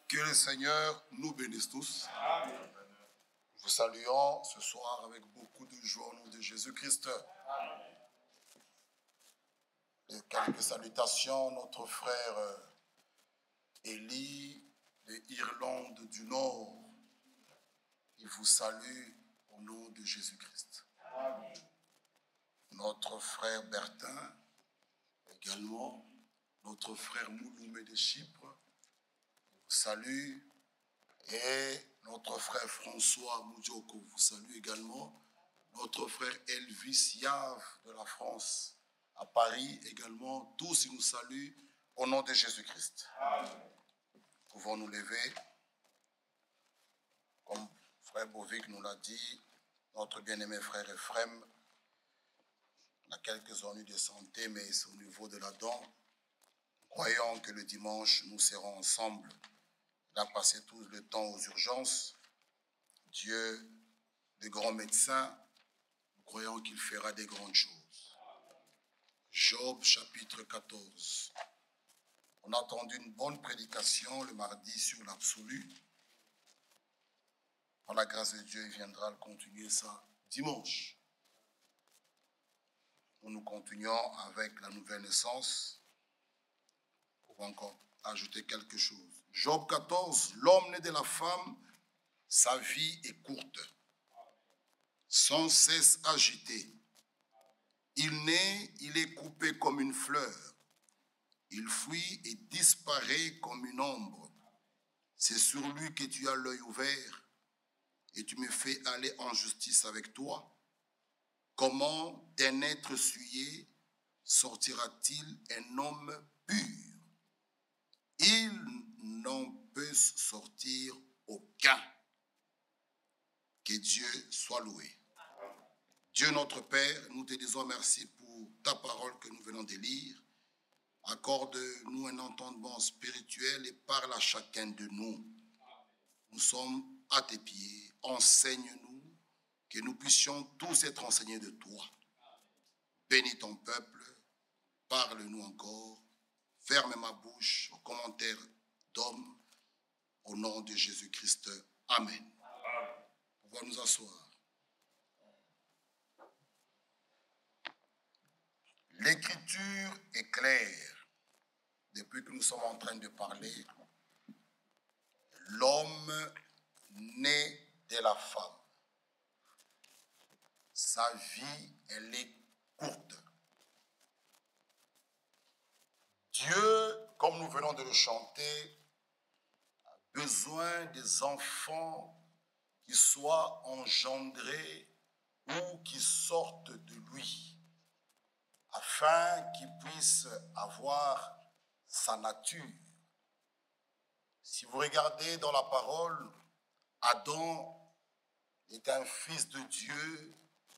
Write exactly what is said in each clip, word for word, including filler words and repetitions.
Que le Seigneur nous bénisse tous. Amen. Nous vous saluons ce soir avec beaucoup de joie au nom de Jésus-Christ. Et quelques salutations, notre frère Élie de Irlande du Nord. Il vous salue au nom de Jésus-Christ. Notre frère Bertin également, notre frère Mouloumé de Chypre, il vous salue. Et notre frère François Moudjoko vous salue également. Notre frère Elvis Yave de la France, à Paris également. Tous ils nous saluent au nom de Jésus-Christ. Pouvons nous lever. Comme frère Bovic nous l'a dit, notre bien-aimé frère Ephrem, on a quelques ennuis de santé, mais c'est au niveau de la dent. Croyons que le dimanche, nous serons ensemble. Il a passé tout le temps aux urgences. Dieu, le grand médecin, nous croyons qu'il fera des grandes choses. Job chapitre quatorze. On a entendu une bonne prédication le mardi sur l'absolu. Par la grâce de Dieu, il viendra le continuer ça dimanche. Nous nous continuons avec la nouvelle naissance. Pour encore ajouter quelque chose. Job quatorze, l'homme né de la femme, sa vie est courte, sans cesse agité. Il naît, il est coupé comme une fleur. Il fuit et disparaît comme une ombre. C'est sur lui que tu as l'œil ouvert et tu me fais aller en justice avec toi. Comment d'un être souillé sortira-t-il un homme pur? Il n'en peut sortir aucun. Que Dieu soit loué. Dieu notre Père, nous te disons merci pour ta parole que nous venons de lire. Accorde-nous un entendement spirituel et parle à chacun de nous. Nous sommes à tes pieds. Enseigne-nous, que nous puissions tous être enseignés de toi. Bénis ton peuple, parle-nous encore. Ferme ma bouche aux commentaires d'hommes, au nom de Jésus-Christ. Amen. On va nous asseoir. L'écriture est claire. Depuis que nous sommes en train de parler, l'homme né de la femme, sa vie, elle est courte. Dieu, comme nous venons de le chanter, a besoin des enfants qui soient engendrés ou qui sortent de lui, afin qu'ils puissent avoir sa nature. Si vous regardez dans la parole, Adam est un fils de Dieu,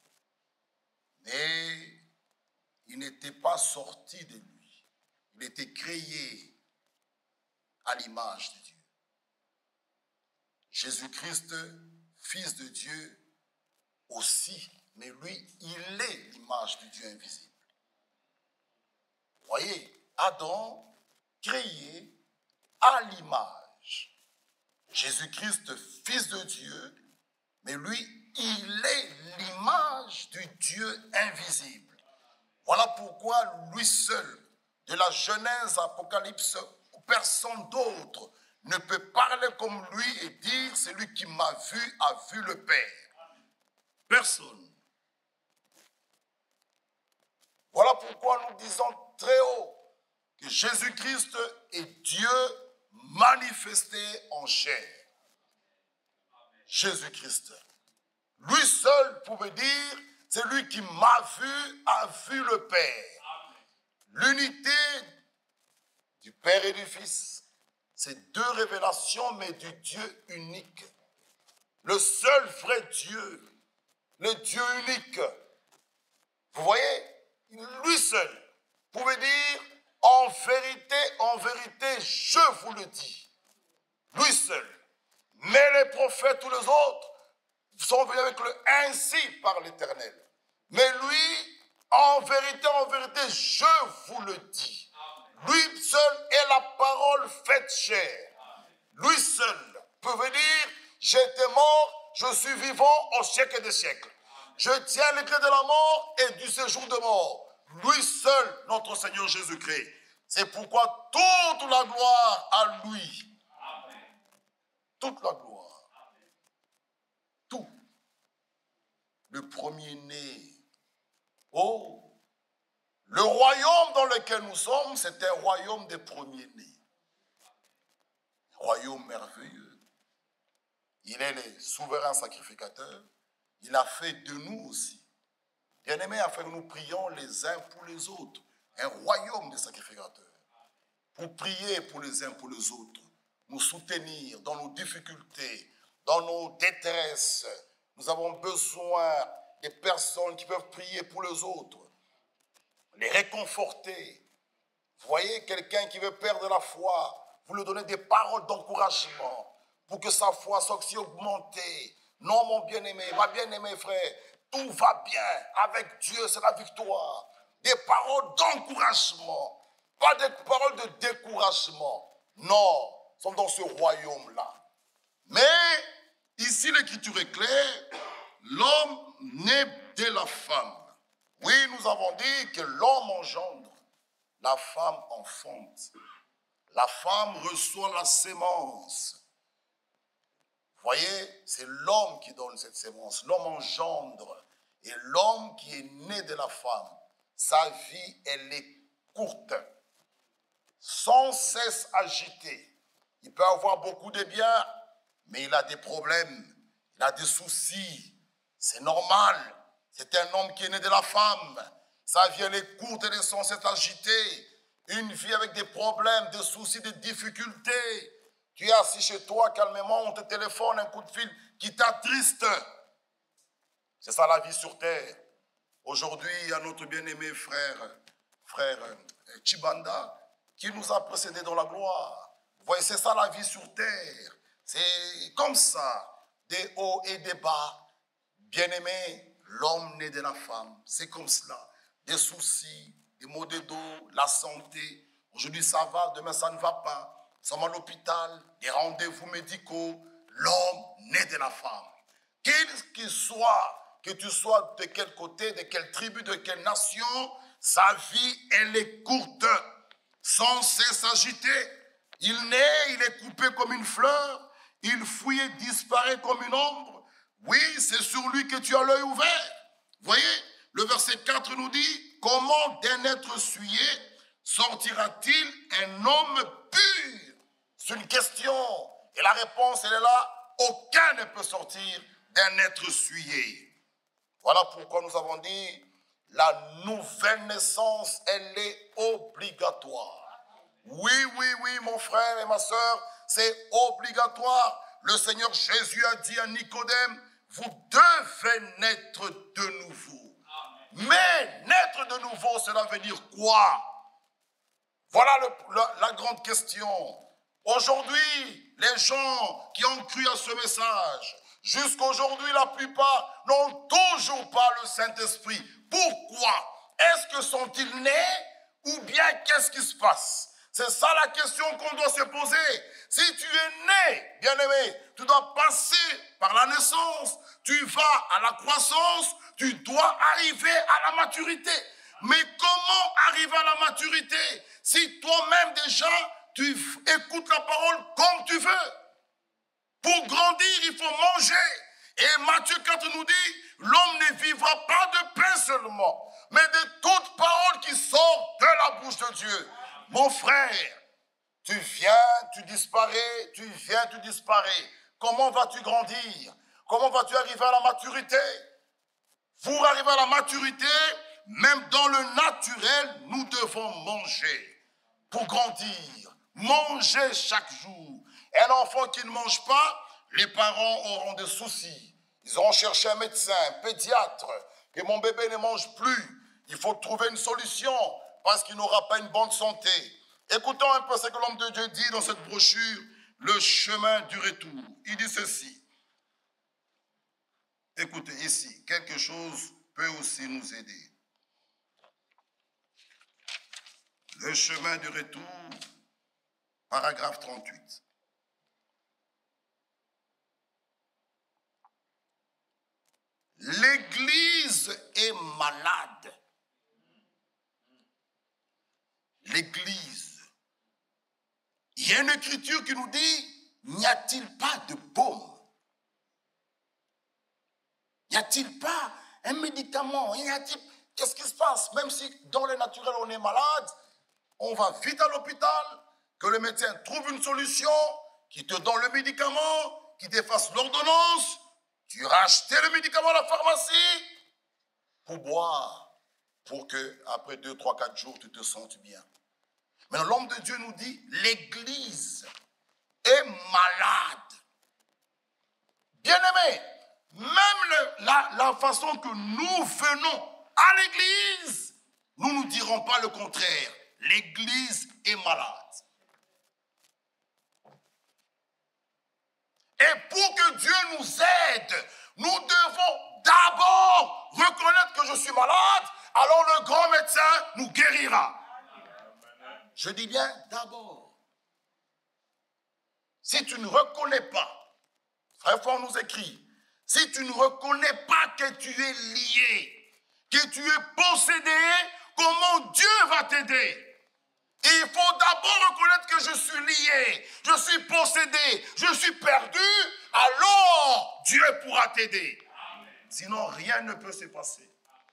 mais il n'était pas sorti de lui. Il était créé à l'image de Dieu. Jésus-Christ, fils de Dieu aussi, mais lui, il est l'image du Dieu invisible. Vous voyez, Adam, créé à l'image. Jésus-Christ, fils de Dieu, mais lui, il est l'image du Dieu invisible. Voilà pourquoi lui seul, de la Genèse à Apocalypse, personne d'autre ne peut parler comme lui et dire « celui qui m'a vu a vu le Père ». Personne. Voilà pourquoi nous disons très haut que Jésus-Christ est Dieu manifesté en chair. Jésus-Christ. Lui seul pouvait dire « celui qui m'a vu a vu le Père ». L'unité du Père et du Fils, c'est deux révélations, mais du Dieu unique. Le seul vrai Dieu, le Dieu unique. Vous voyez, lui seul pouvait dire, en vérité, en vérité, je vous le dis. Lui seul. Mais les prophètes, tous les autres, sont venus avec le ainsi par l'Éternel. Mais lui, en vérité, en vérité, je vous le dis. Lui seul est la parole faite chair. Lui j'étais mort, je suis vivant au siècle des siècles. Je tiens les clés de la mort et du séjour de mort. Lui seul, notre Seigneur Jésus-Christ. C'est pourquoi toute la gloire à lui. Amen. Toute la gloire. Amen. Tout. Le premier-né. Oh, le royaume dans lequel nous sommes, c'est un royaume des premiers-nés. Royaume merveilleux. Il est le souverain sacrificateur. Il a fait de nous aussi. Bien-aimés, afin que nous prions les uns pour les autres. Un royaume des sacrificateurs. Pour prier pour les uns pour les autres. Nous soutenir dans nos difficultés, dans nos détresses. Nous avons besoin des personnes qui peuvent prier pour les autres. Les réconforter. Vous voyez, quelqu'un qui veut perdre la foi, vous lui donnez des paroles d'encouragement pour que sa foi soit aussi augmentée. Non, mon bien-aimé, ma bien-aimée frère, tout va bien. Avec Dieu, c'est la victoire. Des paroles d'encouragement, pas des paroles de découragement. Non, nous sommes dans ce royaume-là. Mais, ici, l'écriture est claire, l'homme naît de la femme. Oui, nous avons dit que l'homme engendre, la femme enfante. La femme reçoit la sémence. Vous voyez, c'est l'homme qui donne cette sémence. L'homme engendre. Et l'homme qui est né de la femme, sa vie, elle est courte. Sans cesse agité. Il peut avoir beaucoup de biens, mais il a des problèmes. Il a des soucis. C'est normal. C'est un homme qui est né de la femme. Sa vie, elle est courte, elle est sans cesse agitée. Une vie avec des problèmes, des soucis, des difficultés. Tu es assis chez toi, calmement, on te téléphone, un coup de fil qui t'attriste. C'est ça la vie sur terre. Aujourd'hui, il y a notre bien-aimé frère, frère Chibanda, qui nous a précédés dans la gloire. Vous voyez, c'est ça la vie sur terre. C'est comme ça, des hauts et des bas. Bien-aimé, l'homme né de la femme, c'est comme cela. Des soucis, des maux de dos, la santé. Aujourd'hui, ça va, demain, ça ne va pas. Nous sommes à l'hôpital, des rendez-vous médicaux. L'homme né de la femme. Quel qu'il soit, que tu sois de quel côté, de quelle tribu, de quelle nation, sa vie, elle est courte, sans cesse agitée. Il naît, il est coupé comme une fleur, il fuit et disparaît comme une ombre. Oui, c'est sur lui que tu as l'œil ouvert. Voyez, le verset quatre nous dit, comment d'un être souillé sortira-t-il un homme pur? C'est une question. Et la réponse, elle est là. Aucun ne peut sortir d'un être souillé. Voilà pourquoi nous avons dit, la nouvelle naissance, elle est obligatoire. Oui, oui, oui, mon frère et ma soeur, c'est obligatoire. Le Seigneur Jésus a dit à Nicodème, vous devez naître de nouveau. Mais naître de nouveau, cela veut dire quoi? Voilà le, la, la grande question. Aujourd'hui, les gens qui ont cru à ce message, jusqu'aujourd'hui, la plupart n'ont toujours pas le Saint-Esprit. Pourquoi? Est-ce que sont-ils nés ou bien qu'est-ce qui se passe? C'est ça la question qu'on doit se poser. Si tu es né, bien-aimé, tu dois passer par la naissance, tu vas à la croissance, tu dois arriver à la maturité. Mais comment arriver à la maturité si toi-même déjà, tu écoutes la parole comme tu veux? Pour grandir, il faut manger. Et Matthieu quatre nous dit, l'homme ne vivra pas de pain seulement, mais de toute parole qui sort de la bouche de Dieu. Mon frère, tu viens, tu disparais, tu viens, tu disparais. Comment vas-tu grandir? Comment vas-tu arriver à la maturité? Pour arriver à la maturité, même dans le naturel, nous devons manger pour grandir. Manger chaque jour. Un enfant qui ne mange pas, les parents auront des soucis. Ils auront cherché un médecin, un pédiatre, que mon bébé ne mange plus. Il faut trouver une solution parce qu'il n'aura pas une bonne santé. Écoutons un peu ce que l'homme de Dieu dit dans cette brochure, Le chemin du retour. Il dit ceci. Écoutez, ici, quelque chose peut aussi nous aider. Le chemin du retour, paragraphe trente-huit. L'Église est malade. L'Église. Il y a une écriture qui nous dit, n'y a-t-il pas de baume? N'y a-t-il pas un médicament? Qu'est-ce qui se passe? Même si dans le naturel on est malade, on va vite à l'hôpital, que le médecin trouve une solution, qui te donne le médicament, qui t'efface l'ordonnance. Tu as acheté le médicament à la pharmacie pour boire, pour que après deux, trois, quatre jours, tu te sentes bien. Mais l'homme de Dieu nous dit, l'Église est malade. Bien-aimé, même le, la, la façon que nous venons à l'Église, nous ne dirons pas le contraire. L'Église est malade. Et pour que Dieu nous aide, nous devons d'abord reconnaître que je suis malade, alors le grand médecin nous guérira. Je dis bien d'abord. Si tu ne reconnais pas, Frère Fort nous écrit, si tu ne reconnais pas que tu es lié, que tu es possédé, comment Dieu va t'aider? Il faut d'abord reconnaître que je suis lié, je suis possédé, je suis perdu, alors Dieu pourra t'aider. Sinon, rien ne peut se passer.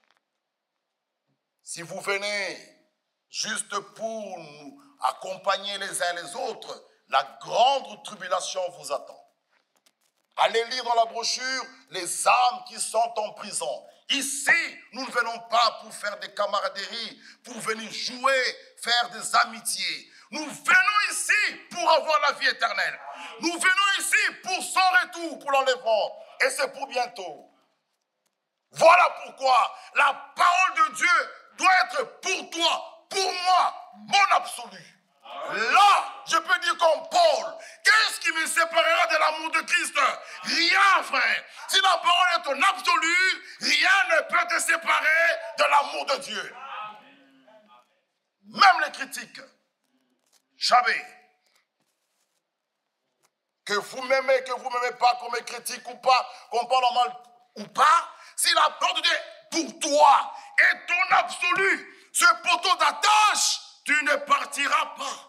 Si vous venez juste pour nous accompagner les uns les autres, la grande tribulation vous attend. Allez lire dans la brochure les âmes qui sont en prison. Ici, nous ne venons pas pour faire des camaraderies, pour venir jouer, faire des amitiés. Nous venons ici pour avoir la vie éternelle. Nous venons ici pour son retour, pour l'enlèvement. Et c'est pour bientôt. Voilà pourquoi la parole de Dieu doit être pour toi, pour moi, mon absolu. Là, je peux dire comme Paul, qu'est-ce qui me séparera de l'amour de Christ? Rien, frère. Si la parole est ton absolu, rien ne peut te séparer de l'amour de Dieu. Même les critiques. Jamais. Que vous m'aimez, que vous ne m'aimez pas, qu'on me critique ou pas, qu'on parle en mal ou pas, si la parole de Dieu pour toi est ton absolu, ce poteau d'attache, tu ne partiras pas.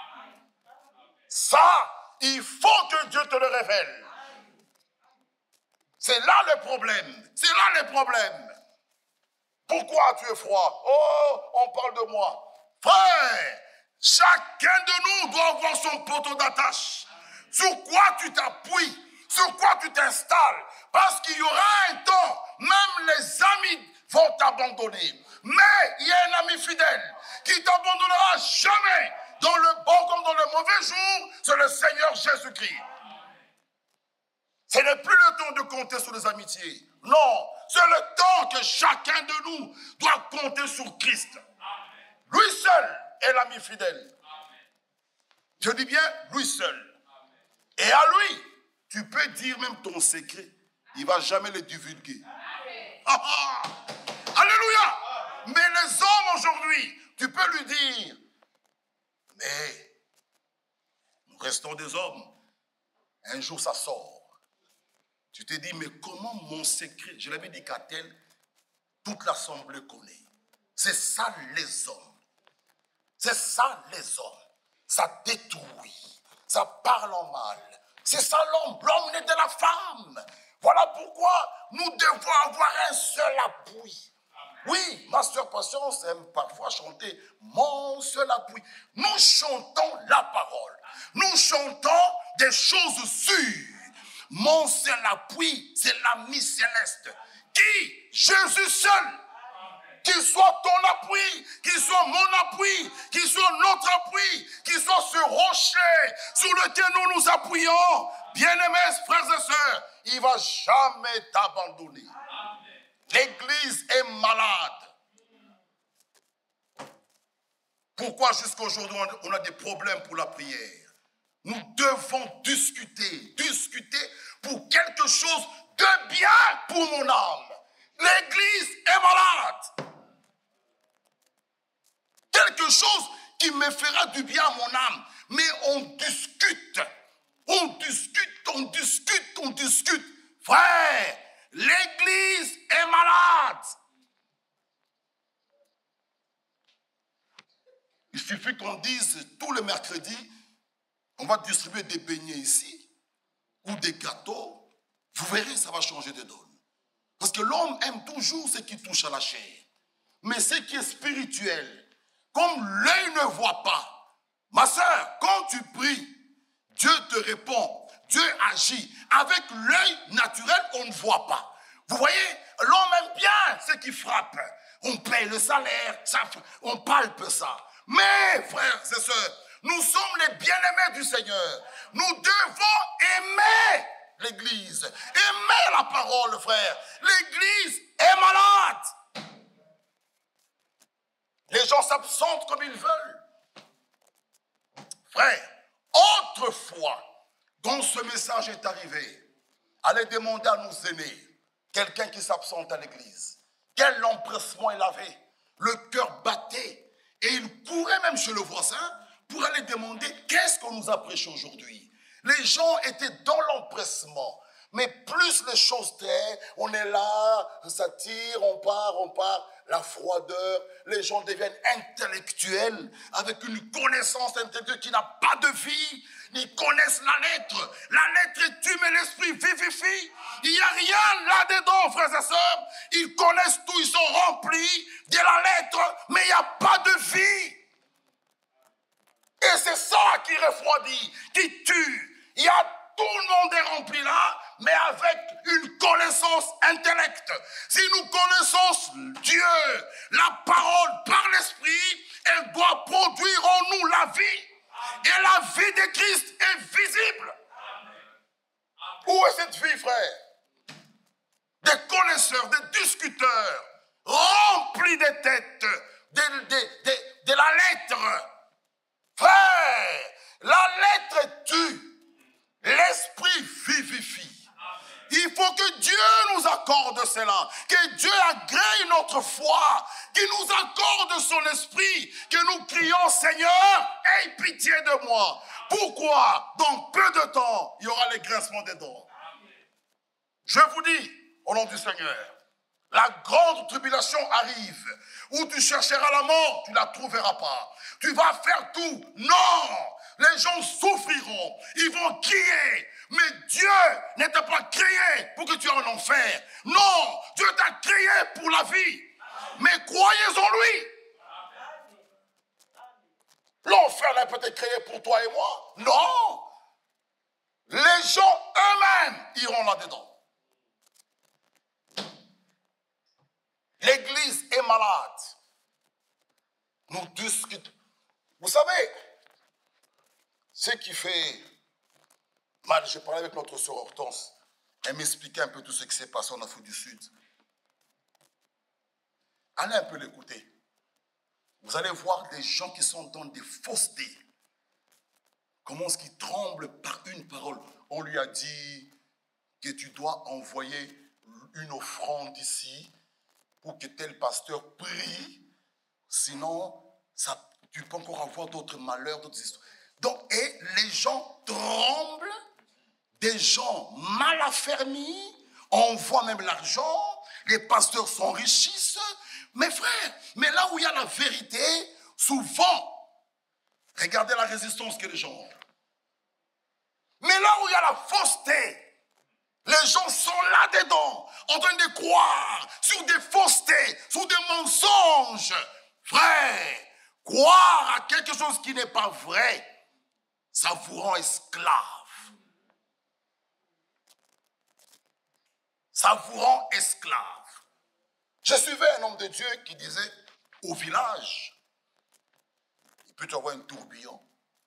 Ça, il faut que Dieu te le révèle. C'est là le problème. C'est là le problème. Pourquoi tu es froid? Oh, on parle de moi. Frère, chacun de nous doit avoir son poteau d'attache. Sur quoi tu t'appuies? Sur quoi tu t'installes? Parce qu'il y aura un temps, même les amis vont t'abandonner. Mais il y a un ami fidèle qui t'abandonnera jamais. Dans le bon comme dans le mauvais jour, c'est le Seigneur Jésus-Christ. Ce n'est plus le temps de compter sur les amitiés. Non, c'est le temps que chacun de nous doit compter sur Christ. Lui seul est l'ami fidèle. Je dis bien, lui seul. Et à lui, tu peux dire même ton secret. Il ne va jamais le divulguer. Ah, ah. Alléluia! Mais les hommes aujourd'hui, tu peux lui dire, mais nous restons des hommes. Un jour, ça sort. Tu te dis, mais comment mon secret, je l'avais dit qu'à tel, toute l'assemblée connaît. C'est ça les hommes. C'est ça les hommes. Ça détruit. Ça parle en mal. C'est ça l'homme. L'homme n'est de la femme. Voilà pourquoi nous devons avoir un seul appui. Oui, ma soeur Patience aime parfois chanter mon seul appui. Nous chantons la parole. Nous chantons des choses sûres. Mon seul appui, c'est l'ami céleste. Qui? Jésus seul. Qu'il soit ton appui, qu'il soit mon appui, qu'il soit notre appui, qu'il soit ce rocher sur lequel nous nous appuyons. Bien-aimés frères et sœurs, il ne va jamais t'abandonner. L'Église est malade. Pourquoi jusqu'aujourd'hui on a des problèmes pour la prière? Nous devons discuter, discuter pour quelque chose de bien pour mon âme. L'Église est malade. Quelque chose qui me fera du bien à mon âme. Mais on discute, on discute, on discute, on discute. Frère, L'église est malade. Il suffit qu'on dise tous les mercredis, on va distribuer des beignets ici, ou des gâteaux. Vous verrez, ça va changer de donne. Parce que l'homme aime toujours ce qui touche à la chair. Mais ce qui est spirituel, comme l'œil ne voit pas, ma soeur, quand tu pries, Dieu te répond, Dieu agit. Avec l'œil naturel, on ne voit pas. Vous voyez, l'homme aime bien ce qui frappe. On paye le salaire, ça, on palpe ça. Mais, frères et sœurs, nous sommes les bien-aimés du Seigneur. Nous devons aimer l'Église. Aimer la parole, frère. L'Église est malade. Les gens s'absentent comme ils veulent. Frère, autrefois, quand ce message est arrivé, allez demander à nos aînés, quelqu'un qui s'absente à l'église, quel empressement il avait. Le cœur battait. Et il courait même chez le voisin pour aller demander qu'est-ce qu'on nous a prêché aujourd'hui. Les gens étaient dans l'empressement. Mais plus les choses traînent, on est là, ça tire, on part, on part. La froideur, les gens deviennent intellectuels avec une connaissance intellectuelle qui n'a pas de vie. Ils connaissent la lettre. La lettre est tue, mais l'esprit vivifie. Il n'y a rien là-dedans, frères et sœurs. Ils connaissent tout, ils sont remplis de la lettre, mais il n'y a pas de vie. Et c'est ça qui refroidit, qui tue. Il y a tout le monde est rempli là, mais avec une connaissance intellect. Si nous connaissons Dieu, la parole par l'esprit, elle doit produire en nous la vie. Et la vie de Christ est visible. Où est cette vie, frère? Des connaisseurs, des discuteurs, remplis de têtes, de, de, de, de la lettre. Frère, la lettre tue. L'esprit vivifie. Il faut que Dieu nous accorde cela. Que Dieu agrée notre foi. Qu'il nous accorde son esprit. Que nous crions, Seigneur, aie pitié de moi. Pourquoi? Dans peu de temps, il y aura les grincements des dents. Je vous dis, au nom du Seigneur, la grande tribulation arrive. Où tu chercheras la mort, tu ne la trouveras pas. Tu vas faire tout. Non! Les gens souffriront, ils vont crier. Mais Dieu ne t'a pas créé pour que tu aies un enfer. Non, Dieu t'a créé pour la vie. Mais croyez en lui. L'enfer n'a peut-être créé pour toi et moi. Non. Les gens eux-mêmes iront là-dedans. L'église est malade. Nous discutons. Vous savez, ce qui fait mal, je parlais avec notre sœur Hortense, elle m'expliquait un peu tout ce qui s'est passé en Afrique du Sud. Allez un peu l'écouter. Vous allez voir des gens qui sont dans des faussetés. Comment est-ce qu'ils tremblent par une parole? On lui a dit que tu dois envoyer une offrande ici pour que tel pasteur prie. Sinon, ça, tu peux encore avoir d'autres malheurs, d'autres histoires. Donc, et les gens tremblent, des gens mal affermis, on voit même l'argent, les pasteurs s'enrichissent. Mais frère, mais là où il y a la vérité, souvent, regardez la résistance que les gens ont. Mais là où il y a la fausseté, les gens sont là-dedans, en train de croire sur des faussetés, sur des mensonges. Frère, croire à quelque chose qui n'est pas vrai, ça vous rend esclave. Ça vous rend esclave. Je suivais un homme de Dieu qui disait, au village, il peut y avoir un tourbillon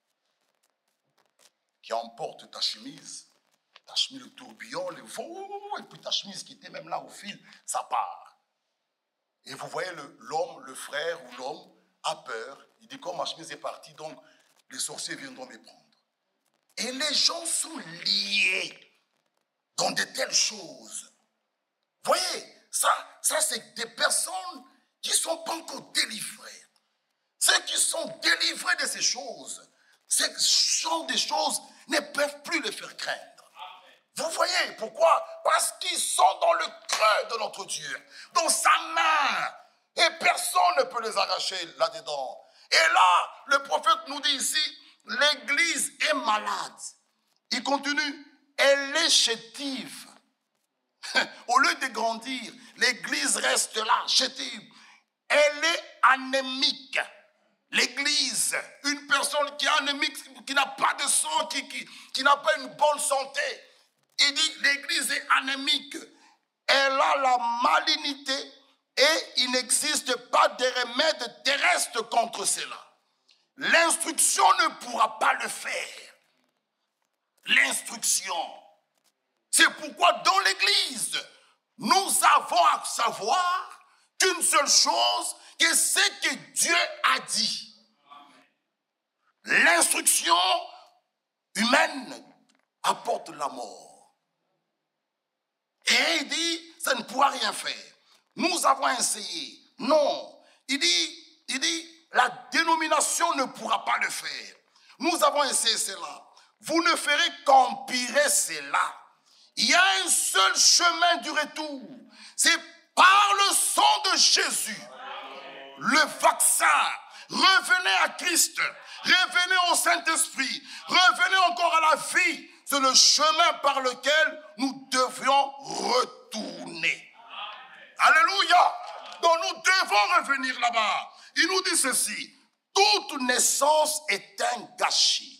qui emporte ta chemise. Ta chemise, le tourbillon, le vent, et puis ta chemise qui était même là au fil, ça part. Et vous voyez l'homme, le, le frère ou l'homme a peur. Il dit, comme ma chemise est partie, donc les sorciers viendront me prendre. Et les gens sont liés dans de telles choses. Vous voyez, ça, ça c'est des personnes qui ne sont pas encore délivrées. Ceux qui sont délivrés de ces choses, ces genre de choses ne peuvent plus les faire craindre. Vous voyez voyez pourquoi? Parce qu'ils sont dans le creux de notre Dieu, dans sa main. Et personne ne peut les arracher là-dedans. Et là, le prophète nous dit ici, l'église est malade. Il continue, elle est chétive. Au lieu de grandir, l'église reste là, chétive. Elle est anémique. L'église, une personne qui est anémique, qui n'a pas de sang, qui, qui, qui n'a pas une bonne santé. Il dit, l'église est anémique. Elle a la malignité et il n'existe pas de remède terrestre contre cela. L'instruction ne pourra pas le faire. L'instruction. C'est pourquoi dans l'église, nous avons à savoir qu'une seule chose, que ce que Dieu a dit. L'instruction humaine apporte la mort. Et il dit, ça ne pourra rien faire. Nous avons essayé. Non. Il dit, il dit, la dénomination ne pourra pas le faire. Nous avons essayé cela. Vous ne ferez qu'empirer cela. Il y a un seul chemin du retour. C'est par le sang de Jésus. Le vaccin. Revenez à Christ. Revenez au Saint-Esprit. Revenez encore à la vie. C'est le chemin par lequel nous devions retourner. Alléluia. Donc nous devons revenir là-bas. Il nous dit ceci. Toute naissance est un gâchis.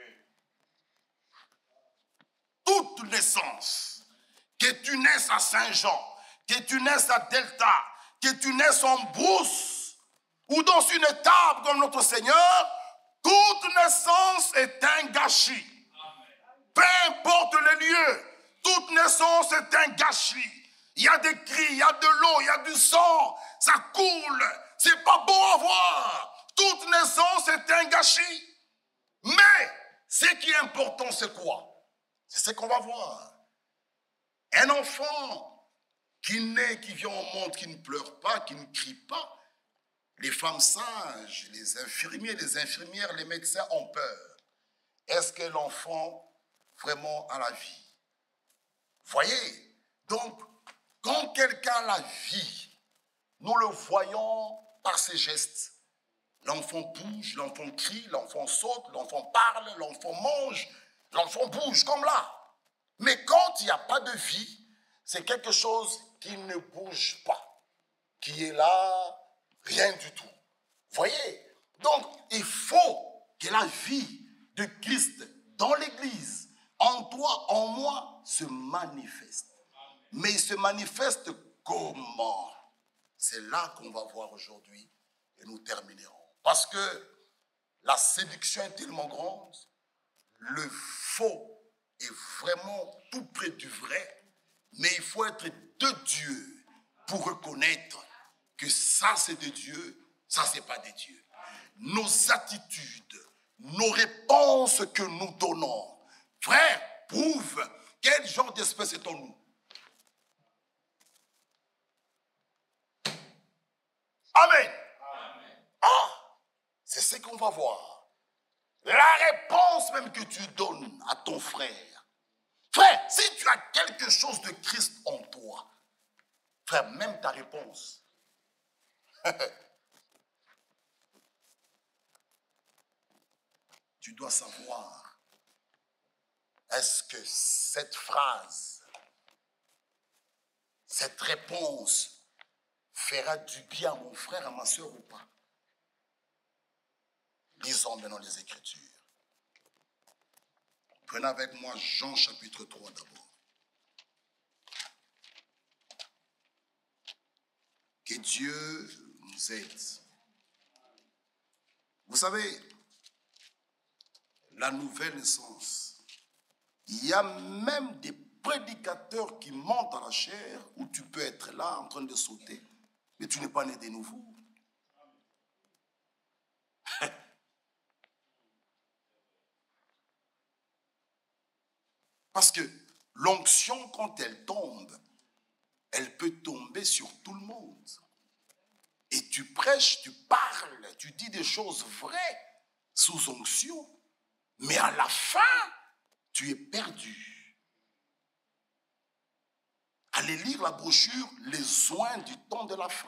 Toute naissance. Que tu naisses à Saint-Jean, que tu naisses à Delta, que tu naisses en brousse ou dans une étable comme notre Seigneur, toute naissance est un gâchis. Peu importe le lieu, toute naissance est un gâchis. Il y a des cris, il y a de l'eau, il y a du sang, ça coule. C'est pas beau à voir. Toute naissance est un gâchis. Mais ce qui est important, c'est quoi? C'est ce qu'on va voir. Un enfant qui naît, qui vient au monde, qui ne pleure pas, qui ne crie pas. Les femmes sages, les infirmiers, les infirmières, les médecins ont peur. Est-ce que l'enfant vraiment a la vie? Voyez, donc, quand quelqu'un a la vie, nous le voyons par ses gestes. L'enfant bouge, l'enfant crie, l'enfant saute, l'enfant parle, l'enfant mange, l'enfant bouge comme là. Mais quand il n'y a pas de vie, c'est quelque chose qui ne bouge pas, qui est là, rien du tout. Voyez? Donc, il faut que la vie de Christ dans l'Église, en toi, en moi, se manifeste. Mais il se manifeste comment? C'est là qu'on va voir aujourd'hui et nous terminerons. Parce que la séduction est tellement grande, le faux est vraiment tout près du vrai, mais il faut être de Dieu pour reconnaître que ça c'est de Dieu, ça c'est pas de Dieu. Nos attitudes, nos réponses que nous donnons, frère, prouvent quel genre d'espèce est en nous. Amen. Amen. Ah, c'est ce qu'on va voir. La réponse même que tu donnes à ton frère. Frère, si tu as quelque chose de Christ en toi, frère, même ta réponse. Tu dois savoir, est-ce que cette phrase, cette réponse fera du bien à mon frère, à ma soeur ou pas? Lisons maintenant les Écritures. Prenez avec moi Jean chapitre trois d'abord. Que Dieu nous aide. Vous savez, la nouvelle naissance, il y a même des prédicateurs qui montent à la chair où tu peux être là en train de sauter, mais tu n'es pas né de nouveau. Parce que l'onction, quand elle tombe, elle peut tomber sur tout le monde. Et tu prêches, tu parles, tu dis des choses vraies sous onction. Mais à la fin, tu es perdu. allez lire la brochure « Les soins du temps de la fin ».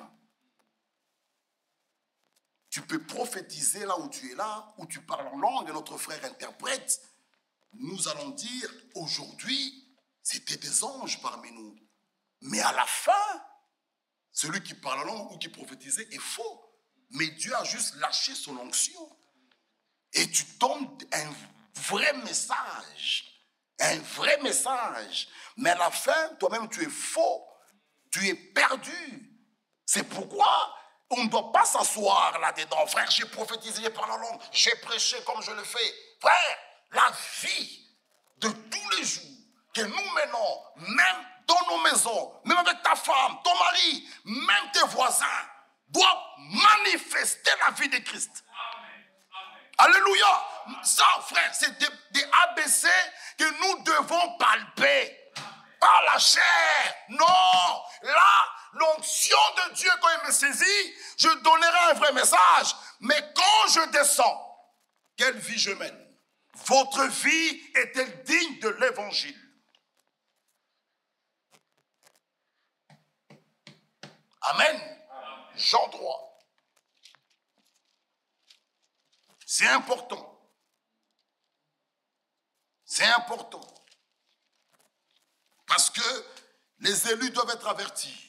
Tu peux prophétiser là où tu es là, où tu parles en langue et notre frère interprète. Nous allons dire, aujourd'hui, c'était des anges parmi nous. Mais à la fin, celui qui parle en langue ou qui prophétisait est faux. Mais Dieu a juste lâché son onction. Et tu donnes un vrai message. Un vrai message. Mais à la fin, toi-même, tu es faux. Tu es perdu. C'est pourquoi on ne doit pas s'asseoir là-dedans. Frère, j'ai prophétisé, j'ai parlé en langue, j'ai prêché comme je le fais. Frère, la vie de tous les jours que nous menons, même dans nos maisons, même avec ta femme, ton mari, même tes voisins, doit manifester la vie de Christ. Amen. Amen. Alléluia. Ça, frère, c'est des, des A B C que nous devons palper. Pas la chair. Non. Là, l'onction de Dieu, quand il me saisit, je donnerai un vrai message. Mais quand je descends, quelle vie je mène? Votre vie est-elle digne de l'évangile? Amen. Amen. Jean trois. C'est important. C'est important. Parce que les élus doivent être avertis.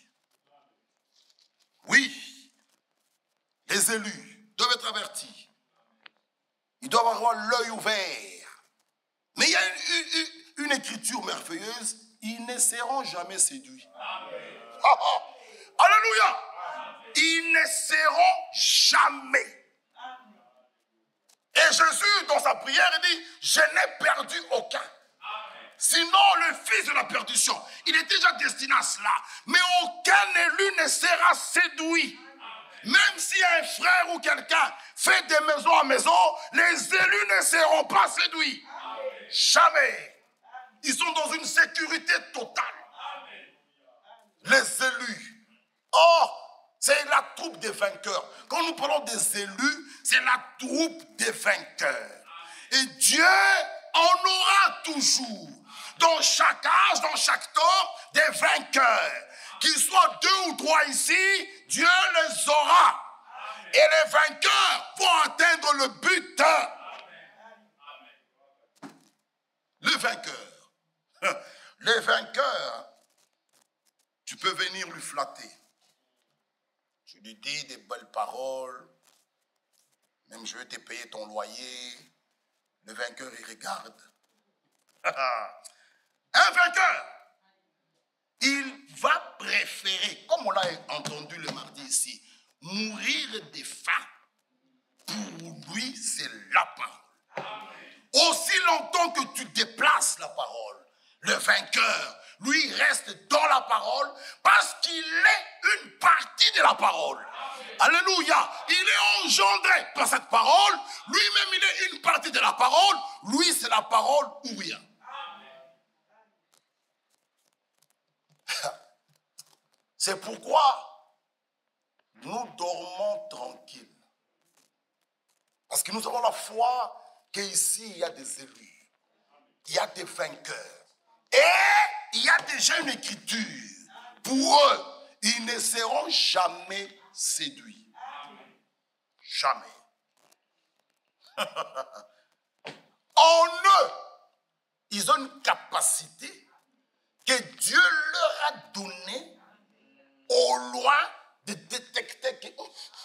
Oui. Les élus doivent être avertis. Ils doivent avoir l'œil ouvert. Mais il y a une, une, une écriture merveilleuse. Ils ne seront jamais séduits. Amen. Ah, ah. Alléluia. Amen. Ils ne seront jamais. Amen. Et Jésus, dans sa prière, il dit, je n'ai perdu aucun. Amen. Sinon, le fils de la perdition, il est déjà destiné à cela. Mais aucun élu ne sera séduit. Amen. Même si un frère ou quelqu'un fait de maison à maison, les élus ne seront pas séduits. Amen. Jamais. Ils sont dans une sécurité totale. Amen. Les élus. Oh, c'est la troupe des vainqueurs. Quand nous parlons des élus, c'est la troupe des vainqueurs. Et Dieu en aura toujours, dans chaque âge, dans chaque temps, des vainqueurs. Qu'ils soient deux ou trois ici, Dieu les aura. Et les vainqueurs vont atteindre le but. Le vainqueur. Les vainqueurs, tu peux venir lui flatter. Je lui dis des belles paroles. Même je vais te payer ton loyer. Le vainqueur, il regarde. Un vainqueur, il va préférer, comme on l'a entendu le mardi ici, mourir de faim. Pour lui, c'est la parole. Aussi longtemps que tu déplaces la parole, le vainqueur, lui, reste dans la parole parce qu'il est une partie de la parole. Amen. Alléluia. Il est engendré par cette parole. Lui-même, il est une partie de la parole. Lui, c'est la parole ou rien. C'est pourquoi nous dormons tranquilles. Parce que nous avons la foi qu'ici, il y a des élus. Il y a des vainqueurs. Et il y a déjà une écriture. Pour eux, ils ne seront jamais séduits. Jamais. En eux, ils ont une capacité que Dieu leur a donnée au loin de détecter que...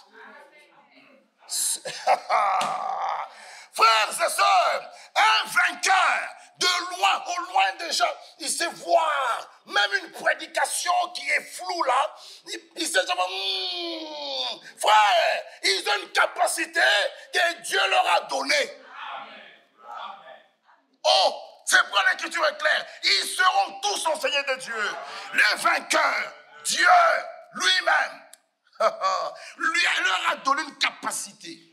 Frères et sœurs, un vainqueur, de loin, au loin déjà, il sait voir même une prédication qui est floue là. Il, il sait savoir, hmm, frère, ils ont une capacité que Dieu leur a donnée. Oh, c'est pourquoi l'écriture est claire. Ils seront tous enseignés de Dieu. Les vainqueurs, Dieu lui-même, lui leur a donné une capacité.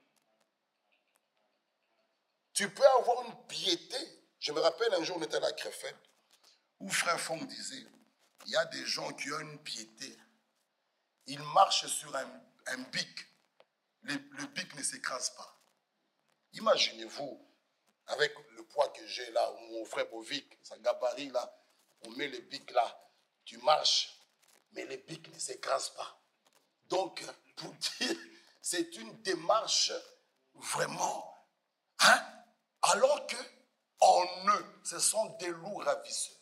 Tu peux avoir une piété. Je me rappelle un jour, on était à la Créfelle, où Frère Fong disait, il y a des gens qui ont une piété. Ils marchent sur un, un bic. Le, le bic ne s'écrase pas. Imaginez-vous, avec le poids que j'ai là, mon frère Bovic, sa gabarit là, on met le bic là, tu marches, mais les biques ne s'écrasent pas. Donc, pour dire, c'est une démarche vraiment, hein, alors que en eux, ce sont des loups ravisseurs.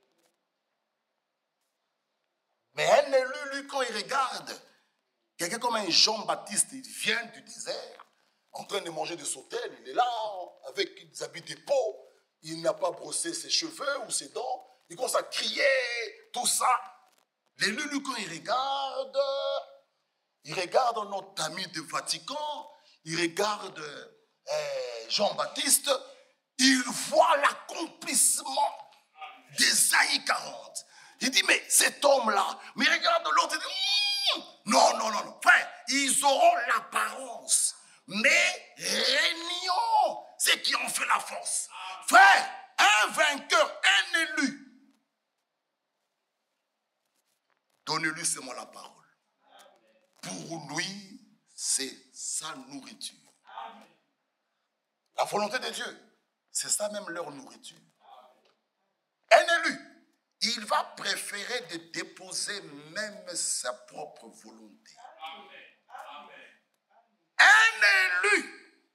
Mais un élu, lui, quand il regarde quelqu'un comme un Jean-Baptiste, il vient du désert, en train de manger des sautelles, il est là, avec des habits de peau, il n'a pas brossé ses cheveux ou ses dents, il commence à crier, tout ça. L'élu, lui, quand il regarde, il regarde notre ami du Vatican, il regarde euh, Jean-Baptiste, il voit l'accomplissement d'Ésaïe quarante. Il dit, mais cet homme-là, mais regarde l'autre, il dit, mmm, non, non, non, non, frère, ils auront l'apparence, mais régnons, c'est qui en fait la force. Frère, un vainqueur, un élu, donnez-lui seulement la parole. Pour lui, c'est sa nourriture. La volonté de Dieu, c'est ça même leur nourriture. Un élu, il va préférer de déposer même sa propre volonté. Un élu,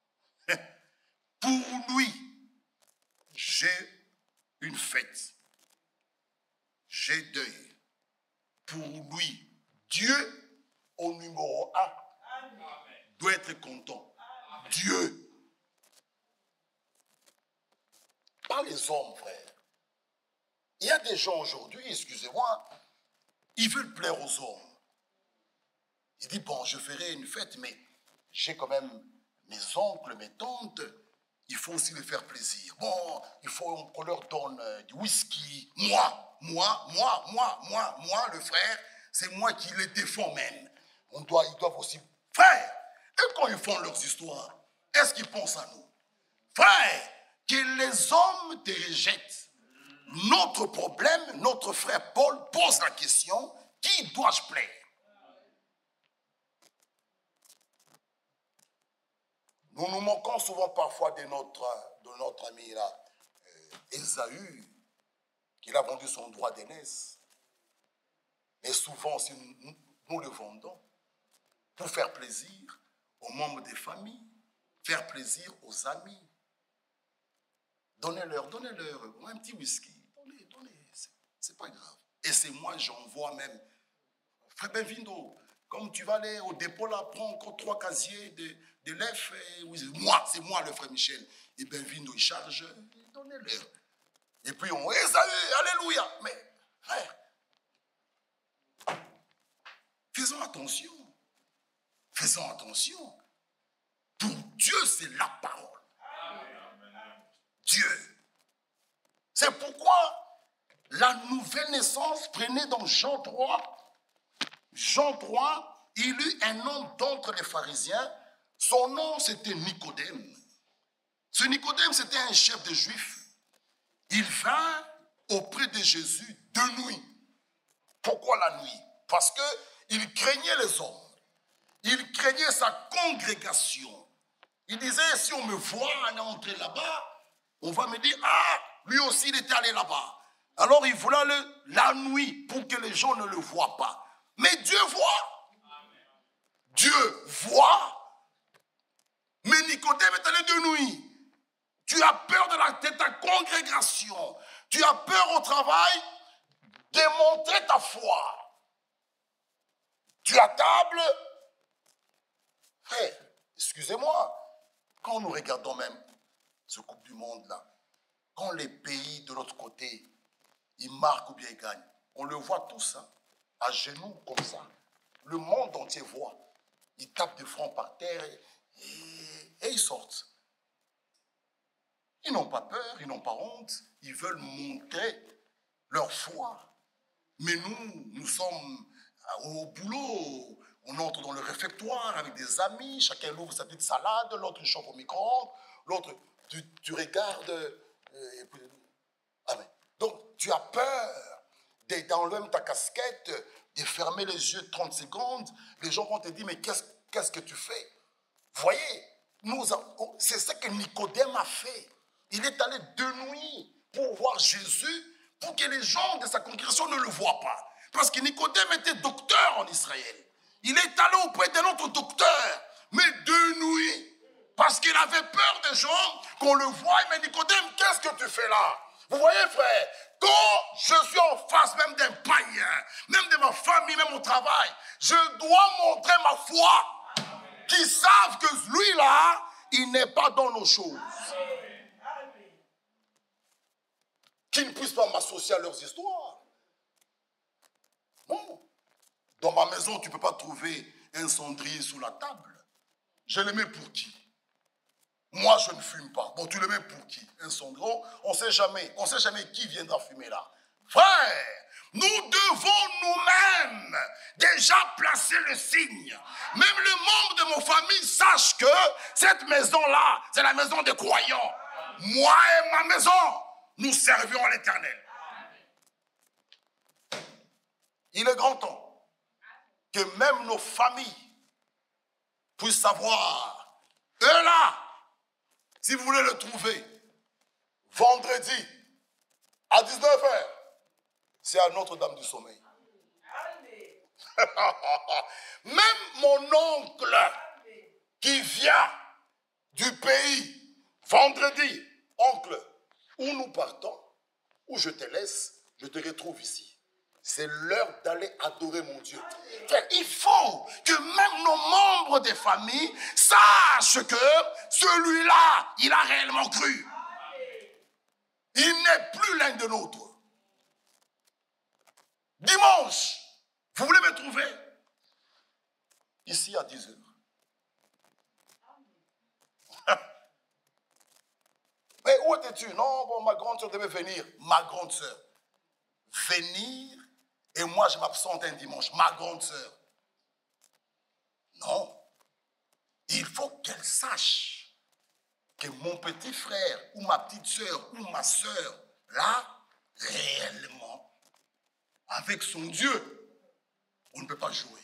pour lui, j'ai une fête, j'ai deuil. Pour lui, Dieu, au numéro un, doit être content. Dieu. Pas les hommes, frère. Il y a des gens aujourd'hui, excusez-moi, ils veulent plaire aux hommes. Ils disent, bon, je ferai une fête, mais j'ai quand même mes oncles, mes tantes, il faut aussi les faire plaisir. Bon, il faut qu'on leur donne du whisky. Moi, moi, moi, moi, moi, moi, le frère, c'est moi qui les défends même. On doit, ils doivent aussi... Frère, et quand ils font leurs histoires, est-ce qu'ils pensent à nous? Frère, que les hommes te rejettent. Notre problème, notre frère Paul pose la question, qui dois-je plaire? Nous nous moquons souvent parfois de notre, de notre ami là, euh, Ésaü, qu'il a vendu son droit d'aînesse. Mais souvent, si nous, nous, nous le vendons pour faire plaisir aux membres des familles, faire plaisir aux amis. Donnez-leur, donnez-leur un petit whisky. Donnez, donnez, c'est pas grave. Et c'est moi, j'envoie même. Frère Benvindo, comme tu vas aller au dépôt là, prends encore trois casiers de, de l'F. Moi, c'est moi le frère Michel. Et Benvindo, il charge, donnez-leur. Et puis on, Ésaü, alléluia. Mais, frère, faisons attention. Faisons attention. Pour Dieu, c'est la parole. Dieu. C'est pourquoi la nouvelle naissance, prenez dans Jean trois. Jean trois, il eut un homme d'entre les pharisiens. Son nom, c'était Nicodème. Ce Nicodème, c'était un chef de juifs. Il vint auprès de Jésus de nuit. Pourquoi la nuit? Parce qu'il craignait les hommes. Il craignait sa congrégation. Il disait, si on me voit entrer là-bas, on va me dire, ah, lui aussi il était allé là-bas. Alors il voulait aller la nuit pour que les gens ne le voient pas. Mais Dieu voit. Dieu voit. Mais Nicodème est allé de nuit. Tu as peur de, la, de ta congrégation. Tu as peur au travail de montrer ta foi. Tu as table. Frère, excusez-moi. Quand nous regardons même ce Coupe du Monde-là, quand les pays de l'autre côté, ils marquent ou bien ils gagnent, on le voit tous, hein, à genoux comme ça. Le monde entier voit. Ils tapent des fronts par terre et, et, et ils sortent. Ils n'ont pas peur, ils n'ont pas honte. Ils veulent montrer leur foi. Mais nous, nous sommes au boulot. On entre dans le réfectoire avec des amis. Chacun ouvre sa petite salade. L'autre chauffe au micro-ondes. L'autre, tu, tu regardes. Euh, et puis, ah ben, donc, tu as peur d'enlever ta casquette, de fermer les yeux trente secondes. Les gens vont te dire, mais qu'est-ce, qu'est-ce que tu fais? Vous voyez, nous, c'est ce que Nicodème a fait. Il est allé de nuit pour voir Jésus, pour que les gens de sa congrégation ne le voient pas. Parce que Nicodème était docteur en Israël. Il est allé auprès de notre docteur, mais de nuit, parce qu'il avait peur des gens, qu'on le voie. Mais Nicodème, qu'est-ce que tu fais là? Vous voyez, frère, quand je suis en face même d'un païen, même de ma famille, même au travail, je dois montrer ma foi, qu'ils savent que lui-là, il n'est pas dans nos choses. Qu'ils ne puissent pas m'associer à leurs histoires. Non. Dans ma maison, tu ne peux pas trouver un cendrier sous la table. Je le mets pour qui? Moi, je ne fume pas. Bon, tu le mets pour qui? Un cendrier. On ne sait jamais. On ne sait jamais qui viendra fumer là. Frère, nous devons nous-mêmes déjà placer le signe. Même les membres de mon famille sachent que cette maison-là, c'est la maison des croyants. Moi et ma maison, nous servirons l'Éternel. Il est grand temps que même nos familles puissent savoir. Eux là, si vous voulez le trouver, vendredi à dix-neuf heures, c'est à Notre-Dame du Sommeil. Même mon oncle qui vient du pays, vendredi, oncle, où nous partons, où je te laisse, je te retrouve ici. C'est l'heure d'aller adorer mon Dieu. Frère, il faut que même nos membres des familles sachent que celui-là, il a réellement cru. Il n'est plus l'un de nôtres. Dimanche, vous voulez me trouver? Ici à dix heures. Mais où étais-tu? Non, bon, ma grande soeur devait venir. Ma grande soeur. Venir et moi je m'absente un dimanche. Ma grande soeur. Non. Il faut qu'elle sache que mon petit frère ou ma petite soeur ou ma soeur, là, réellement, avec son Dieu, on ne peut pas jouer.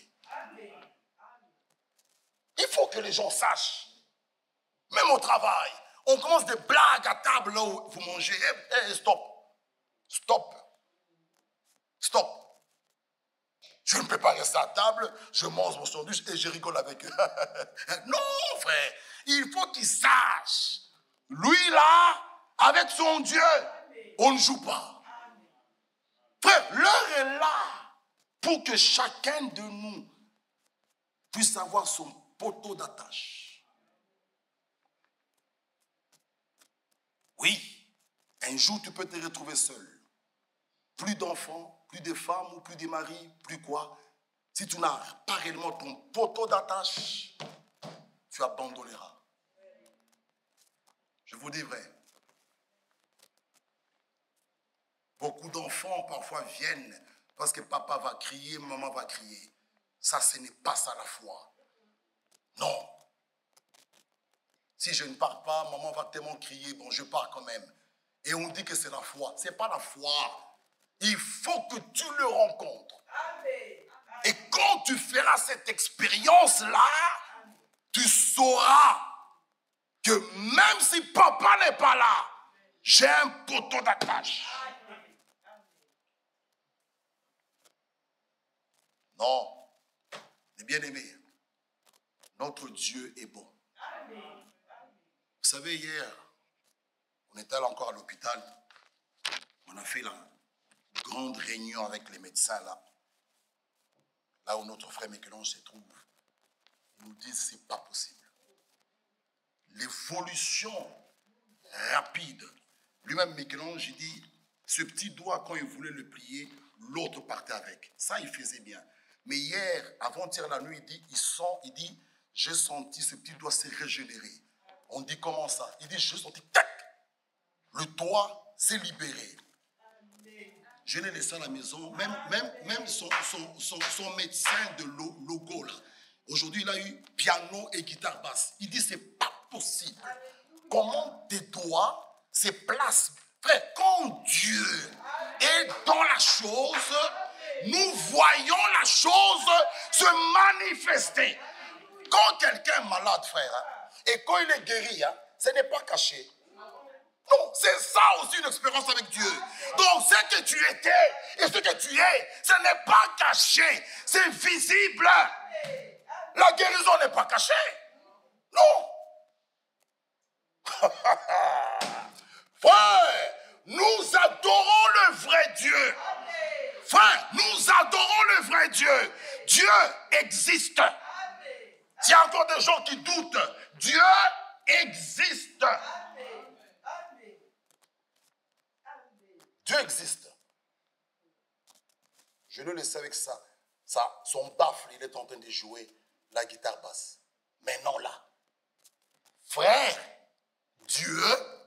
Il faut que les gens sachent. Même au travail, on commence des blagues à table là où vous mangez. Eh, eh, stop. Stop. Stop. Je ne peux pas rester à table, je mange mon sandwich et je rigole avec eux. Non, frère. Il faut qu'ils sachent. Lui là, avec son Dieu, on ne joue pas. Frère, l'heure est là pour que chacun de nous puisse avoir son poteau d'attache. Oui, un jour tu peux te retrouver seul. Plus d'enfants, plus de femmes ou plus de maris, plus quoi. Si tu n'as pas réellement ton poteau d'attache, tu abandonneras. Je vous dis vrai. Beaucoup d'enfants parfois viennent parce que papa va crier, maman va crier. Ça, ce n'est pas ça la foi. Non. Si je ne pars pas, maman va tellement crier, bon, je pars quand même. Et on dit que c'est la foi. Ce n'est pas la foi. Il faut que tu le rencontres. Et quand tu feras cette expérience-là, tu sauras que même si papa n'est pas là, j'ai un poteau d'attache. Non, les bien-aimés, notre Dieu est bon. Vous savez, hier, on était allé encore à l'hôpital. On a fait la grande réunion avec les médecins là. Là où notre frère Michel-Ange se trouve. Ils nous disent que ce n'est pas possible. L'évolution rapide. Lui-même, Michel-Ange, il dit, ce petit doigt, quand il voulait le plier, l'autre partait avec. Ça, il faisait bien. Mais hier, avant-hier la nuit, il dit, il sent, il dit, j'ai senti ce petit doigt se régénérer. On dit comment ça? Il dit, j'ai senti, tac, le doigt s'est libéré. Je l'ai laissé à la maison, même, même, même son, son, son, son médecin de logo là. Aujourd'hui, il a eu piano et guitare basse. Il dit, c'est pas possible. Comment tes doigts se placent? Frère, quand Dieu est dans la chose, nous voyons la chose se manifester. Quand quelqu'un est malade, frère, hein, et quand il est guéri, hein, ce n'est pas caché. Non, c'est ça aussi une expérience avec Dieu. Donc ce que tu étais et ce que tu es, ce n'est pas caché, c'est visible. La guérison n'est pas cachée. Non. Frère, nous adorons le vrai Dieu. Frère, nous adorons le vrai Dieu. Dieu existe. S'il y a encore des gens qui doutent, Dieu existe. Dieu existe. Je le laisse avec ça. ça. Son baffle, il est en train de jouer la guitare basse. Mais non là. Frère, Dieu,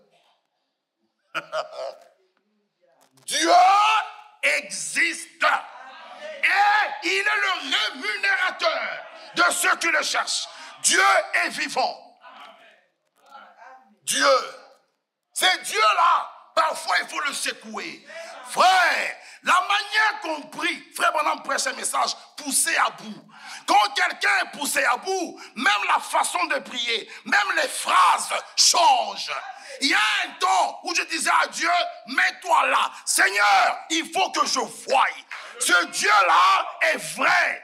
Dieu existe. Et il est le rémunérateur de ceux qui le cherchent. Dieu est vivant. Dieu. C'est Dieu là. Parfois, il faut le secouer. Frère, la manière qu'on prie, frère Branham prêche un message poussé à bout. Quand quelqu'un est poussé à bout, même la façon de prier, même les phrases changent. Il y a un temps où je disais à Dieu, mets-toi là. Seigneur, il faut que je voie. Ce Dieu-là est vrai.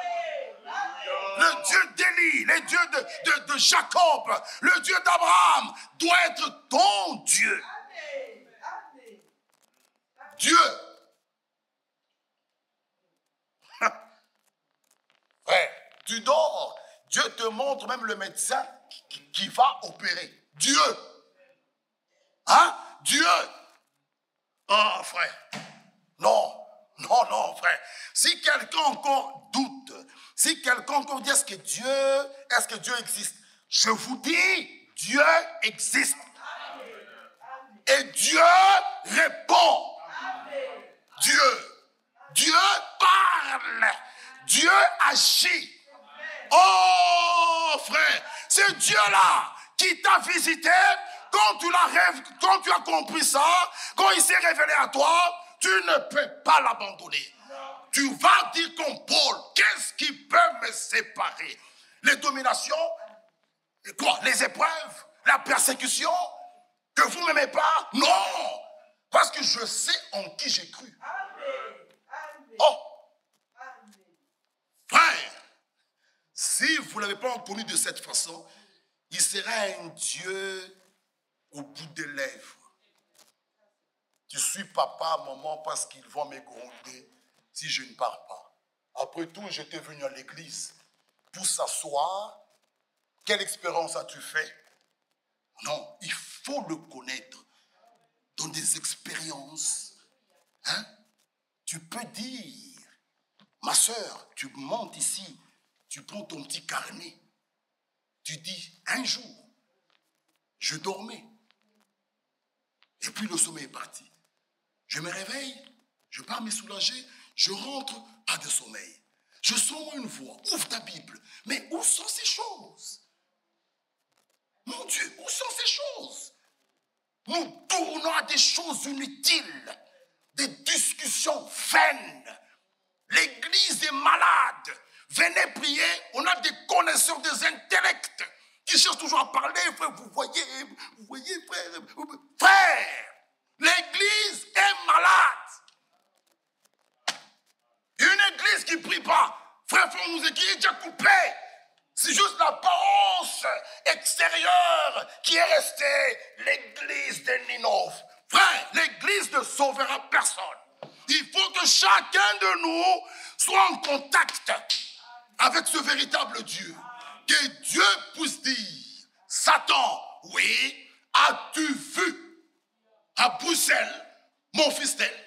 Le Dieu d'Élie, le Dieu de, de, de Jacob, le Dieu d'Abraham doit être ton Dieu. Dieu. Frère, tu dors. Dieu te montre même le médecin qui, qui va opérer. Dieu. Hein? Dieu. Oh, frère. Non, non, non, frère. Si quelqu'un encore doute, si quelqu'un encore dit est-ce que Dieu, est-ce que Dieu existe? Je vous dis, Dieu existe. Et Dieu répond. Dieu. Dieu parle. Dieu agit. Oh, frère, c'est Dieu-là qui t'a visité. Quand tu, l'as, quand tu as compris ça, quand il s'est révélé à toi, tu ne peux pas l'abandonner. Tu vas dire comme Paul, qu'est-ce qui peut me séparer? Les dominations, quoi? Les épreuves, la persécution, que vous ne m'aimez pas? Non, parce que je sais en qui j'ai cru. Oh, frère, si vous ne l'avez pas connu de cette façon, il sera un Dieu au bout des lèvres. Je suis papa, maman, parce qu'ils vont me gronder si je ne pars pas. Après tout, j'étais venu à l'église pour s'asseoir. Quelle expérience as-tu fait? Non, il faut le connaître dans des expériences. Hein? Tu peux dire, ma soeur, tu montes ici, tu prends ton petit carnet. Tu dis, un jour, je dormais. Et puis le sommeil est parti. Je me réveille, je pars me soulager, je rentre, pas de sommeil. Je sens une voix, ouvre ta Bible. Mais où sont ces choses? Mon Dieu, où sont ces choses? Nous tournons à des choses inutiles, des discussions vaines. L'église est malade. Venez prier, on a des connaisseurs, des intellects qui cherchent toujours à parler. Frère, vous voyez, vous voyez, frère, frère, l'église est malade. Une église qui ne prie pas, frère, faut nous écrire, déjà coupé. C'est juste l'apparence extérieure qui est restée. L'église de Ninove. Frère, l'église ne sauvera personne. Il faut que chacun de nous soit en contact avec ce véritable Dieu. Que Dieu puisse dire, Satan, oui, as-tu vu à Bruxelles mon fistel?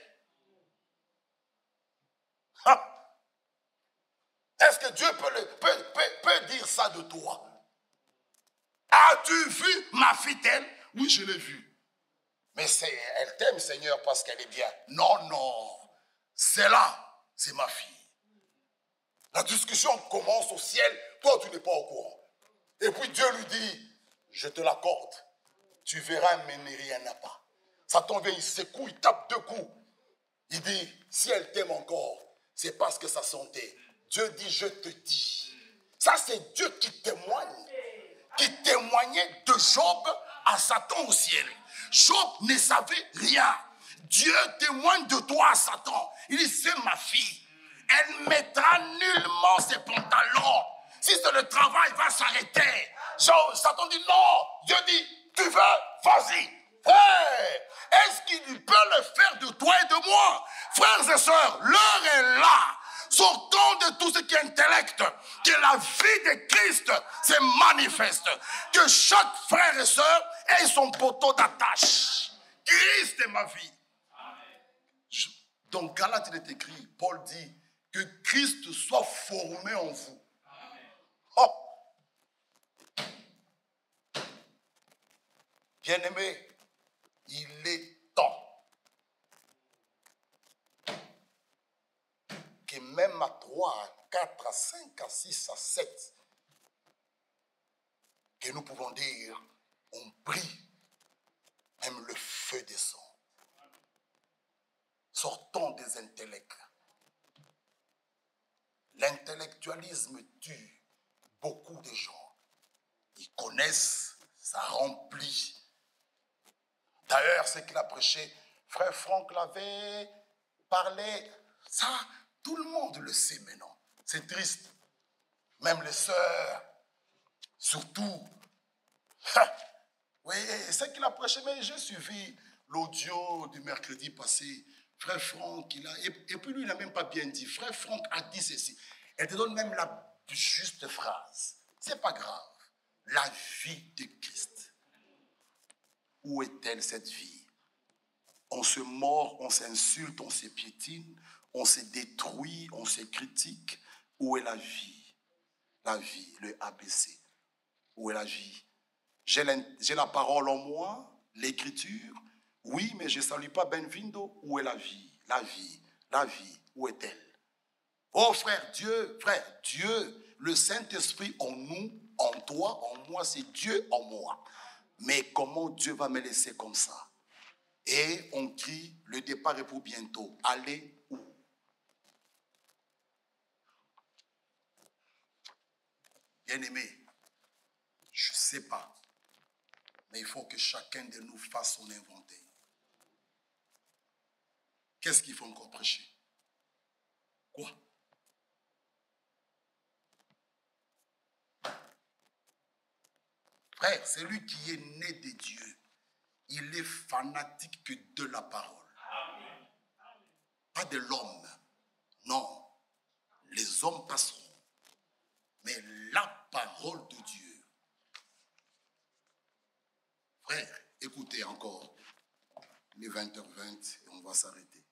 Est-ce que Dieu peut, le, peut, peut, peut dire ça de toi? As-tu vu ma fille-telle? Oui, je l'ai vue. Mais c'est, elle t'aime, Seigneur, parce qu'elle est bien. Non, non. C'est là, c'est ma fille. La discussion commence au ciel. Toi, tu n'es pas au courant. Et puis Dieu lui dit, je te l'accorde. Tu verras, mais rien n'a pas. Satan vient, il secoue, il tape deux coups. Il dit, si elle t'aime encore, c'est parce que ça sentait. Dieu dit, je te dis. Ça, c'est Dieu qui témoigne. Qui témoignait de Job à Satan au ciel. Job ne savait rien. Dieu témoigne de toi, Satan. Il dit, c'est ma fille. Elle mettra nullement ses pantalons. Si c'est le travail, va s'arrêter. Satan dit non. Dieu dit, tu veux, vas-y. Frère, est-ce qu'il peut le faire de toi et de moi? Frères et sœurs, l'heure est là. Sortons de tout ce qui est intellect. Que la vie de Christ se manifeste. Que chaque frère et sœur ait son poteau d'attache. Christ est ma vie. Je, dans Galates, il est écrit, Paul dit, que Christ soit formé en vous. Oh! Bien-aimé, il est temps que même à trois, à quatre, à cinq, à six, à sept, que nous pouvons dire, on prie, même le feu descend. Sortons des intellects. L'intellectualisme tue beaucoup de gens. Ils connaissent, ça remplit. D'ailleurs, ce qu'il a prêché, frère Franck l'avait parlé, ça, tout le monde le sait maintenant. C'est triste. Même les sœurs, surtout. Oui, ce qu'il a prêché, mais j'ai suivi l'audio du mercredi passé. Frère Franck, il a, et, et puis lui, il n'a même pas bien dit. Frère Franck a dit ceci. Elle te donne même la juste phrase. C'est pas grave. La vie de Christ. Où est-elle cette vie? On se mord, on s'insulte, on se piétine, on se détruit, on se critique. Où est la vie? La vie, le A B C. Où est la vie? J'ai la, j'ai la parole en moi, l'écriture. Oui, mais je ne salue pas Benvindo. Où est la vie? La vie, la vie, où est-elle? Oh frère, Dieu, frère, Dieu, le Saint-Esprit en nous, en toi, en moi, c'est Dieu en moi. Mais comment Dieu va me laisser comme ça? Et on crie, le départ est pour bientôt. Aller où? Bien-aimé, je ne sais pas, mais il faut que chacun de nous fasse son inventaire. Qu'est-ce qu'il faut encore prêcher? Quoi? Frère, celui qui est né de Dieu, il est fanatique que de la parole. Pas de l'homme. Non. Les hommes passeront. Mais la parole de Dieu. Frère, écoutez encore. Il est vingt heures vingt et on va s'arrêter.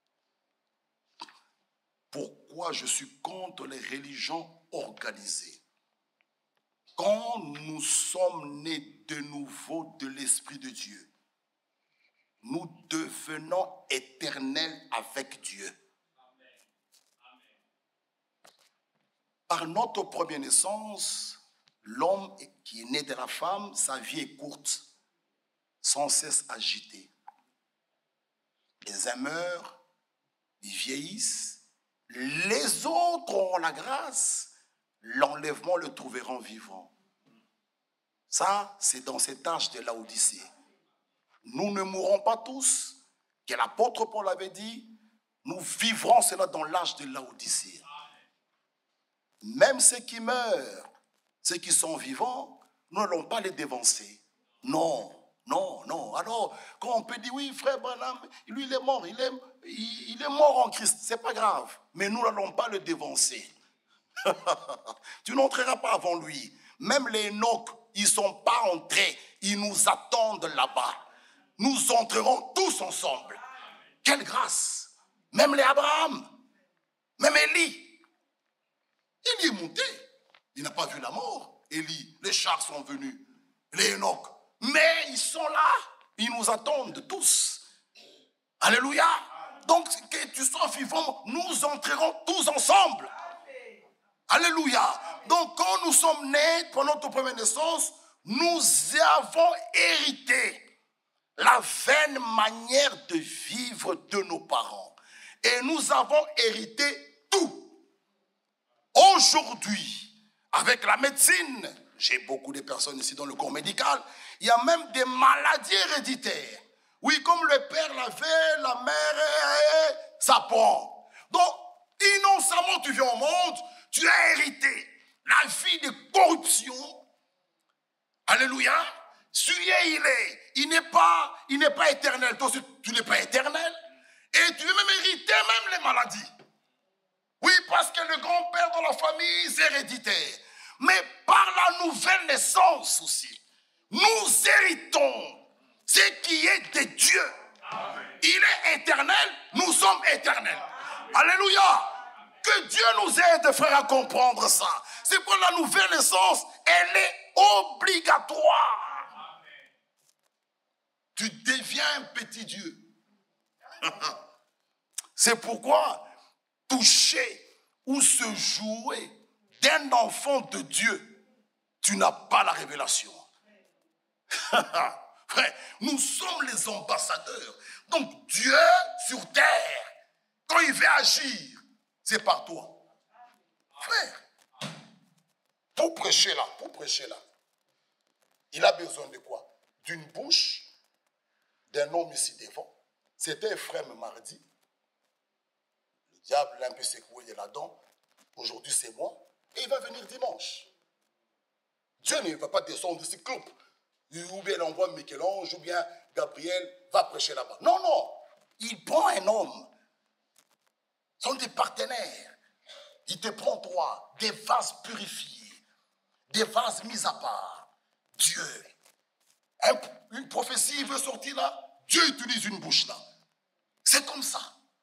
Pourquoi je suis contre les religions organisées? Quand nous sommes nés de nouveau de l'Esprit de Dieu, nous devenons éternels avec Dieu. Par notre première naissance, l'homme qui est né de la femme, sa vie est courte, sans cesse agitée. Les uns meurent, ils vieillissent. Les autres ont la grâce, l'enlèvement le trouveront vivant. Ça, c'est dans cet âge de Laodicée. Nous ne mourrons pas tous, que l'apôtre Paul avait dit, nous vivrons cela dans l'âge de Laodicée. Même ceux qui meurent, ceux qui sont vivants, nous n'allons pas les dévancer. Non, non, non. Alors, quand on peut dire, oui, frère Branham, lui, il est mort, il est, il, il est mort en Christ, c'est pas grave. Mais nous n'allons pas le dévancer. Tu n'entreras pas avant lui. Même les Enoch, ils ne sont pas entrés, ils nous attendent là-bas. Nous entrerons tous ensemble. Quelle grâce! Même les Abraham, même Élie. Il y est monté. Il n'a pas vu la mort. Élie, les chars sont venus. Les Enoch. Mais ils sont là. Ils nous attendent tous. Alléluia. Donc, que tu sois vivant, nous entrerons tous ensemble. Alléluia. Donc, quand nous sommes nés pour notre première naissance, nous avons hérité la vaine manière de vivre de nos parents. Et nous avons hérité tout. Aujourd'hui, avec la médecine, j'ai beaucoup de personnes ici dans le corps médical, il y a même des maladies héréditaires. Oui, comme le père l'avait, la mère, ça prend. Donc, innocemment, tu viens au monde, tu as hérité la vie de corruption. Alléluia. Celui-là, il est, il n'est pas, il n'est pas éternel. Toi aussi, tu n'es pas éternel. Et tu veux même hériter même les maladies. Oui, parce que le grand-père dans la famille, c'est héréditaire. Mais par la nouvelle naissance aussi, nous héritons ce qui est de Dieu. Amen. Il est éternel, nous sommes éternels. Amen. Alléluia. Que Dieu nous aide, frère, à comprendre ça. C'est pour la nouvelle naissance, elle est obligatoire. Amen. Tu deviens un petit Dieu. C'est pourquoi toucher ou se jouer d'un enfant de Dieu, tu n'as pas la révélation. Frère, nous sommes les ambassadeurs. Donc Dieu sur terre, quand il veut agir, c'est par toi. Frère, pour prêcher là, pour prêcher là, il a besoin de quoi? D'une bouche, d'un homme ici devant. C'était Ephraim mardi. Le diable l'a un peu secoué là-dedans. Aujourd'hui, c'est moi. Et il va venir dimanche. Dieu ne va pas descendre ici, club. Ou bien il envoie Michel-Ange, ou bien Gabriel va prêcher là-bas. Non, non. Il prend un homme. Ce sont des partenaires. Il te prend toi, des vases purifiés, des vases mis à part. Dieu. Un, une prophétie veut sortir là. Dieu utilise une bouche là. C'est comme ça.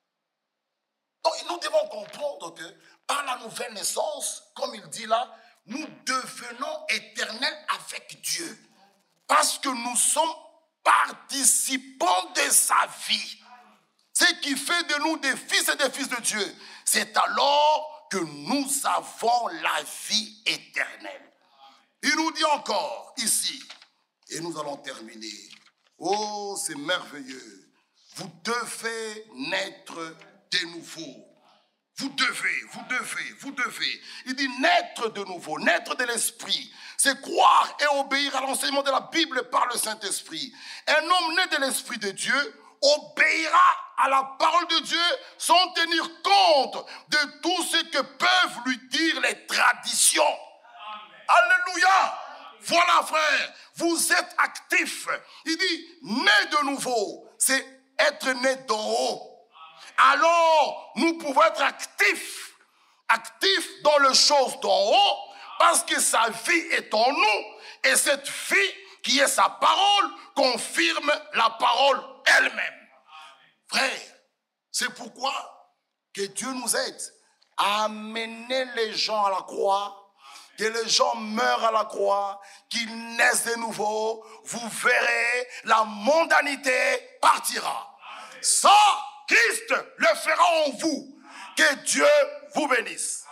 Donc nous devons comprendre que par la nouvelle naissance, comme il dit là, nous devenons éternels avec Dieu. Parce que nous sommes participants de sa vie. Ce qui fait de nous des fils et des fils de Dieu. C'est alors que nous avons la vie éternelle. Il nous dit encore ici, et nous allons terminer. Oh, c'est merveilleux. Vous devez naître de nouveau. Vous devez, vous devez, vous devez. Il dit naître de nouveau, naître de l'esprit. C'est croire et obéir à l'enseignement de la Bible par le Saint-Esprit. Un homme né de l'esprit de Dieu obéira à la parole de Dieu sans tenir compte de tout ce que peuvent lui dire les traditions. Amen. Alléluia. Voilà, frère, vous êtes actifs. Il dit, né de nouveau, c'est être né d'en haut. Alors, nous pouvons être actifs, actifs dans les choses d'en haut, parce que sa vie est en nous, et cette vie qui est sa parole confirme la parole elle-même. Frère, c'est pourquoi que Dieu nous aide à amener les gens à la croix, que les gens meurent à la croix, qu'ils naissent de nouveau. Vous verrez, la mondanité partira. Ça, Christ le fera en vous. Que Dieu vous bénisse.